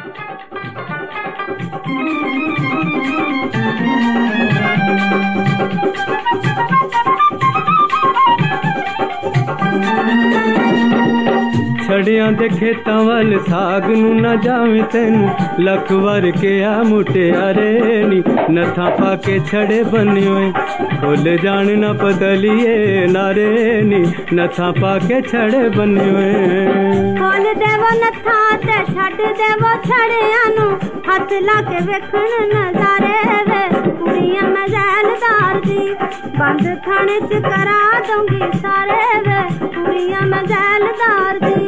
छड़ियां दे खेतां वल साग नूं ना जावें तैनूं लख वार किहा मुटियारे नी नथां पाके छड़े बन्योए खुल जान ना बदलिए नारे नी नथां पाके छड़े बन्योए खोल देवो नथां ते छड़ देवो छड़ियां नूं हथ ला के वेखण नज़ारे वे कुड़ियां मैं जैलदार दी बंद थाने च करा दूंगी सारे वे कुड़ियां मैं जैलदार दी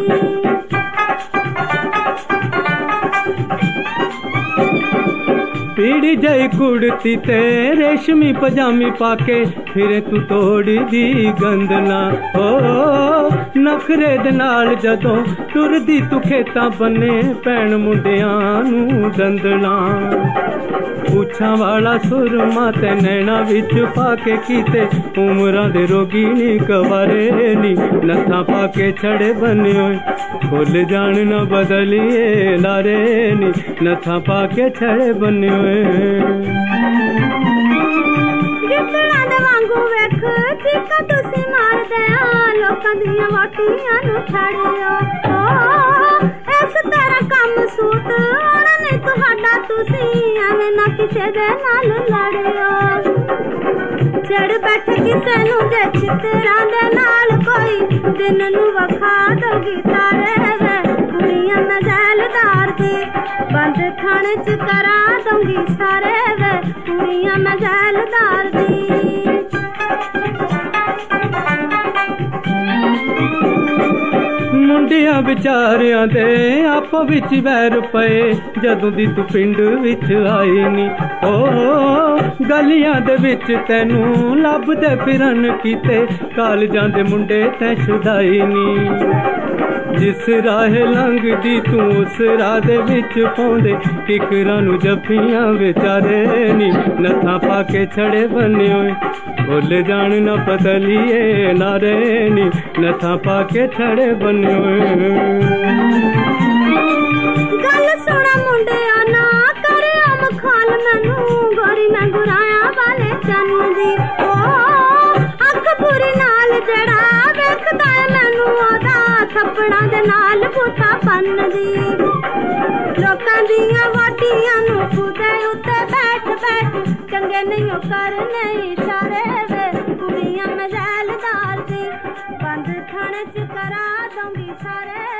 पीड़ी जई कुड़ती ते रेशमी पजामी पाके फिर तू तोड़ी दी गंदना ओ नखरे दे नाल जदों टुरदी तू खेतां बन्ने भैण मुंडियां नूं दंदना पूछां वाला सुरमा ते नैना विच पाके कीते उमरां दे रोगी नी कवारे नी नथां पाके छड़े बन्योए खुल जान ना बदलिए लारे नी नथां पाके छड़े बन्योए गिद्धड़ां दे वांगू वेख चीका तुसी मारदे आ लोकां दियां वाटियां नूं छड़ियो इस तेरा कम सूट आना नहीं तुहाडा तुसी एवें ना किसे दे नाल लड़ियो चढ़ बैठ किसे नूं जे चित्तरां दे नाल कोई दिन नूं वखा दोगी तारे वे कुड़ियां मैं जैलदार दी बंद थाने च करा दूंगी सारे वे कुड़ियां मैं जैलदार दी मुंडियां विचारियां दे आपो विच वैर पए जदों दी तू पिंड विच आई नी ओ गलियां दे विच तैनूं लभदे फिरन कीते कालजां दे मुंडे तैं छुड़ाई नी जिस राह लंघदी तू उस राह दे विच पाउंदे किकरां नूं जफ्फियां बेचारे नी नथां पाके छड़े बन्योए खुल जान ना बदलिए नारे नी नथां पाके छड़े बन्योए गल सुना मुंडिया ना करे मखाल मैनू गोरी मैं गुराया वाले चन्न दी अख बुरी नाल जड़ा वेखदा मैनू ओदा थप्पड़ां दे नाल बूथा पन्न दी लोकां दियां वाटियां नूं खुदे उत्ते बैठ बैठ चंगे नहीं करने इशारे वे कुड़ियां मैं जैलदार दी बंद थाने च करा दूंगी सारे